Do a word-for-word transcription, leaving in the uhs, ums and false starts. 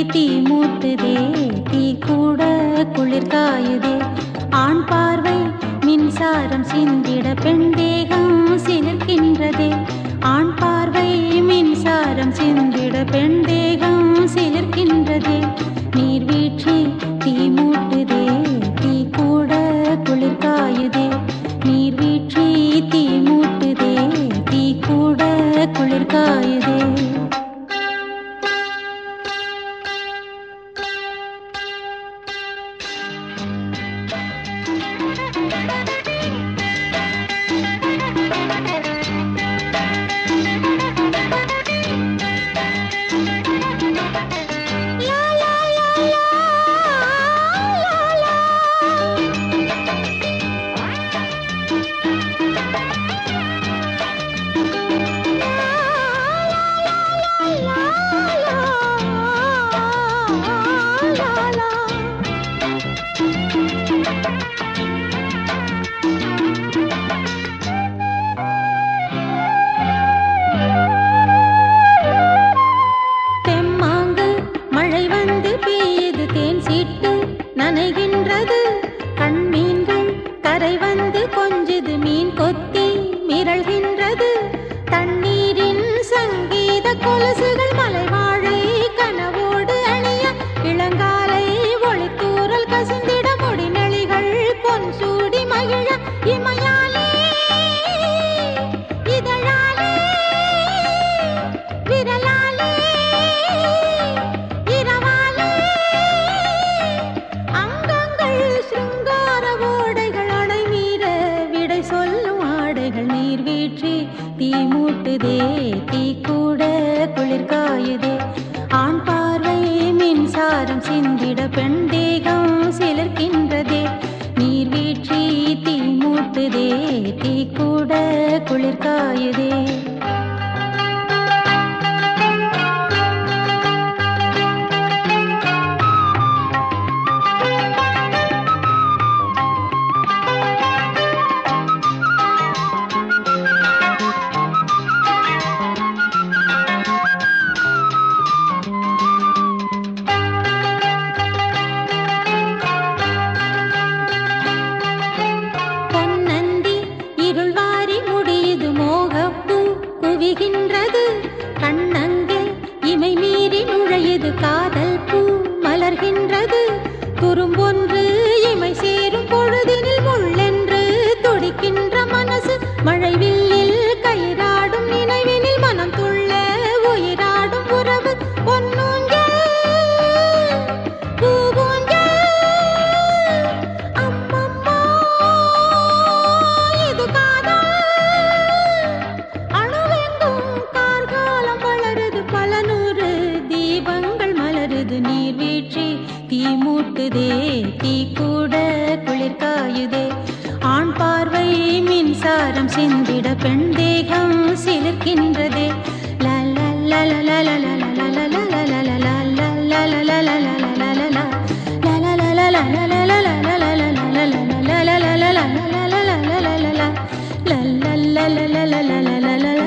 தீ மூட்டுதே, தீ கூட குளிர் காயுதே. ஆண் பார்வை மின்சாரம் சிந்திட பெண் தேகம் சிலிர்க்கின்றதே. ஆண் பார்வை மின்சாரம் சிந்திட பெண் தேகம் சிலிர்க்கின்றதே. நீர்வீழ்ச்சி தீ மூட்டுதே, தீ கூட குளிர் காயுதே. நீர்வீழ்ச்சி தீ மூட்டுதே, தீ கூட குளிர் காயுதே. நனைகின்றது கண்மீன்கள் கரை வந்து கொஞ்சது மீன் கொத்தி மிரள்கின்றது. தண்ணீரின் சங்கீத கொலுசுகள் மலை வாழை கனவோடு அணிய இளங்காலை ஒளித்தூரல் கசிந்திட முடிநெளிகள் பொன் சூடி மகிழ இமையாலே இதழாலே விரலாலே இரவாலே சொல்லும் ஆடைகள். நீர்வீழ்ச்சி தீ மூட்டுதே, தீ கூட குளிர் காயுதே. ஆண் பார்வை மின்சாரம் சிந்திட பெண் தேகம் சிலிர்க்கின்றதே. நீர்வீழ்ச்சி தீ மூட்டுதே, தீ கூட குளிர் காயுதே. குவிகின்றது கண்ணங்கே இமை மீறி நுழையது காதல் பூ மலர்கின்றது. துரும்பொன்று இமை சேரும் பொழுதினில் முள்ளென்று துடிக்கின்ற மனசு. மழைவில்லில் கயிறாடும் நினைவினில் மனம் துள்ள உயிராடும் உறவு. பொன்னூஞ்சல் பூவூஞ்சல் அம்மம்மா இது காதல். நீர்வீழ்ச்சி தீ மூட்டுதே, தீ கூட குளிர் காயுதே. ஆண் பார்வை மின்சாரம் சிந்திட பெண் தேகம் சிலிர்க்கின்றதே. la la la la la